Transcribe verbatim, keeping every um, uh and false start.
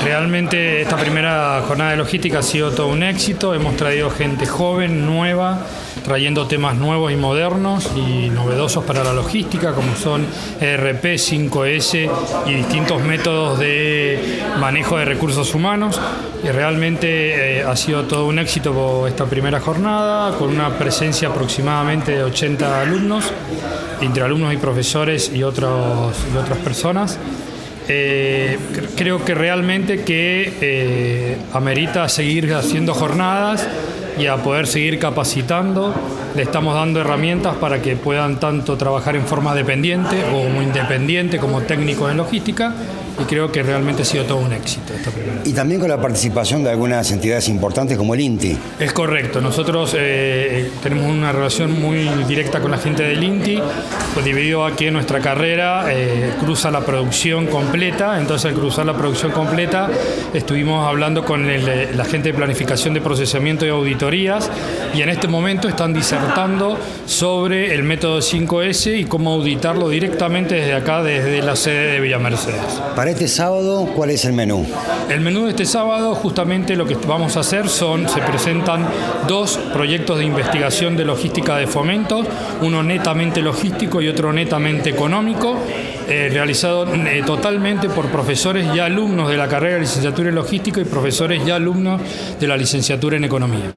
Realmente esta primera jornada de logística ha sido todo un éxito. Hemos traído gente joven, nueva, trayendo temas nuevos y modernos y novedosos para la logística, como son E R P, cinco ese y distintos métodos de manejo de recursos humanos. Y realmente eh, ha sido todo un éxito esta primera jornada, con una presencia aproximadamente de ochenta alumnos, entre alumnos y profesores y, otros, y otras personas. Eh, creo que realmente que eh, amerita seguir haciendo jornadas y a poder seguir capacitando. Le estamos dando herramientas para que puedan tanto trabajar en forma dependiente o como independiente, como técnicos en logística, y creo que realmente ha sido todo un éxito esta primera. Y también con la participación de algunas entidades importantes como el INTI. Es correcto, nosotros eh, tenemos una relación muy directa con la gente del INTI, pues dividido aquí en nuestra carrera, eh, cruza la producción completa. Entonces al cruzar la producción completa estuvimos hablando con el, la gente de planificación de procesamiento y auditorías, y en este momento están disertando sobre el método cinco ese y cómo auditarlo directamente desde acá, desde la sede de Villa Mercedes. Para este sábado, ¿cuál es el menú? El menú de este sábado, justamente lo que vamos a hacer son, se presentan dos proyectos de investigación de logística de Fomento, uno netamente logístico y otro netamente económico, eh, realizado eh, totalmente por profesores y alumnos de la carrera de licenciatura en logística y profesores y alumnos de la licenciatura en economía.